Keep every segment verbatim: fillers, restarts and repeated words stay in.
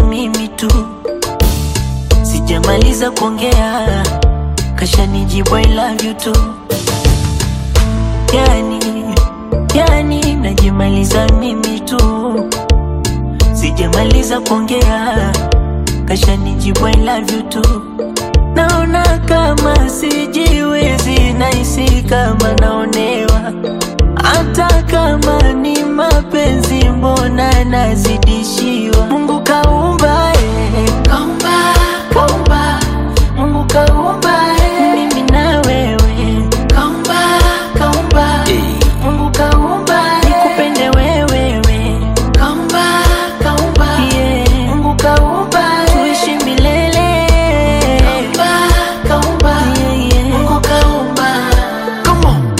mimi tu. Sijamaliza kuongea kashanijibu I love you too. Yani, yani najimaliza mimi tu. Sijamaliza kuongea kashanijibu I love you too. Naona kama sijiwezi, nahisi kama naonewa. Hata kama ni mapenzi mbona nazidishiwa. Mungu kaumba eh, kaumba, kaumba. Mungu kaumba eh, mimi na wewe. Kaumba, kaumba eh. Mungu kaumba eh, nikupende wewe. Kaumba, kaumba yeah. Mungu kaumba eh, tuishi milele. Kaumba, kaumba yeah, yeah. Mungu kaumba. Come on.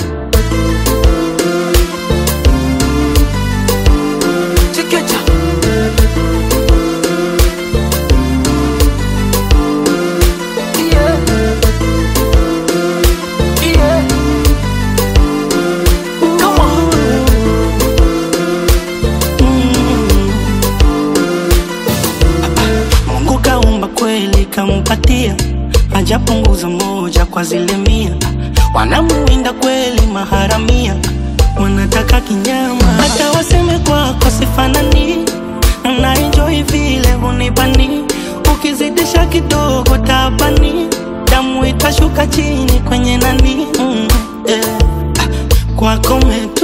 Chikicha. Yeah. Yeah. Come on. Mm. Mungu kaumba kweli kampatia, hajapunguza moja kwa zile mia. Wanamuinda kweli maharamia, wanataka kinyama. Hata waseme kwako sifanani, na enjoy vile hunibani. Ukizidisha kidogo tabani, damu itashuka chini kwenye nani. mm, yeah. Kwako me